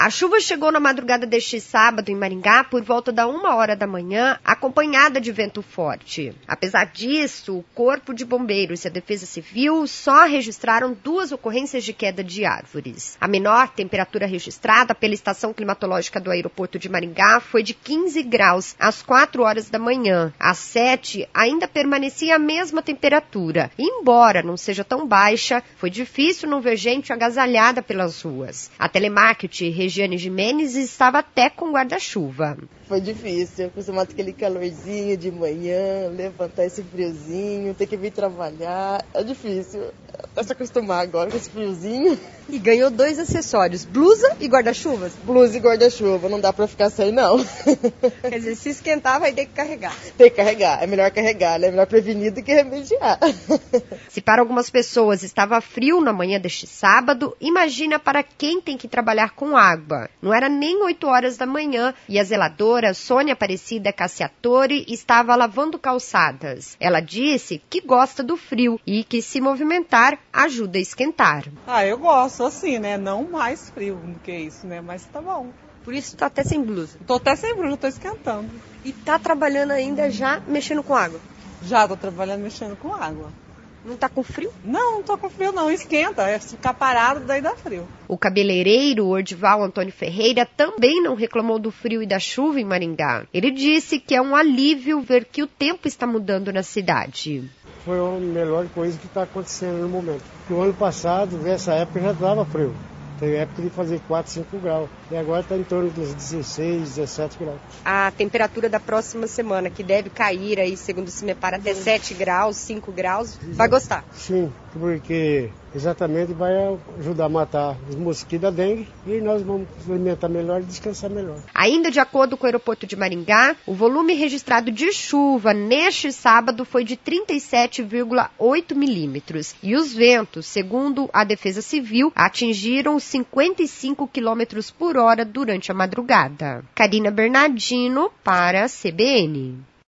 A chuva chegou na madrugada deste sábado em Maringá por volta da 1h da manhã, acompanhada de vento forte. Apesar disso, o Corpo de Bombeiros e a Defesa Civil só registraram 2 ocorrências de queda de árvores. A menor temperatura registrada pela estação climatológica do aeroporto de Maringá foi de 15 graus às 4h da manhã. Às 7, ainda permanecia a mesma temperatura. E, embora não seja tão baixa, foi difícil não ver gente agasalhada pelas ruas. A telemarketing Regiane Jimenez estava até com guarda-chuva. Foi difícil, acostumado com aquele calorzinho de manhã, levantar esse friozinho, ter que vir trabalhar, é difícil. Até se acostumar agora com esse friozinho. E ganhou 2 acessórios, blusa e guarda-chuvas? Blusa e guarda-chuva, não dá pra ficar sem não. Quer dizer, se esquentar vai ter que carregar. Tem que carregar, é melhor carregar, né? É melhor prevenir do que remediar. Se para algumas pessoas estava frio na manhã deste sábado, imagina para quem tem que trabalhar com água. Não era nem 8h da manhã e a zeladora Sônia Aparecida Cassiatori estava lavando calçadas. Ela disse que gosta do frio e que se movimentar ajuda a esquentar. Eu gosto assim, né? Não mais frio do que isso, né? Mas tá bom. Por isso tá até sem blusa? Tô até sem blusa, tô esquentando. E tá trabalhando ainda já mexendo com água? Já tô trabalhando mexendo com água. Não tá com frio? Não tô com frio não, esquenta, é ficar parado, daí dá frio. O cabeleireiro Ordival Antônio Ferreira também não reclamou do frio e da chuva em Maringá. Ele disse que é um alívio ver que o tempo está mudando na cidade. Foi a melhor coisa que está acontecendo no momento. Porque o ano passado, nessa época, já estava frio. Tem época de fazer 4, 5 graus. E agora está em torno dos 16, 17 graus. A temperatura da próxima semana, que deve cair aí, segundo o CIMEPAR, até 7 graus, 5 graus, vai gostar? Sim, porque exatamente vai ajudar a matar os mosquitos da dengue e nós vamos nos alimentar melhor e descansar melhor. Ainda de acordo com o aeroporto de Maringá, o volume registrado de chuva neste sábado foi de 37,8 milímetros. E os ventos, segundo a Defesa Civil, atingiram 55 km/h durante a madrugada. Karina Bernardino para a CBN.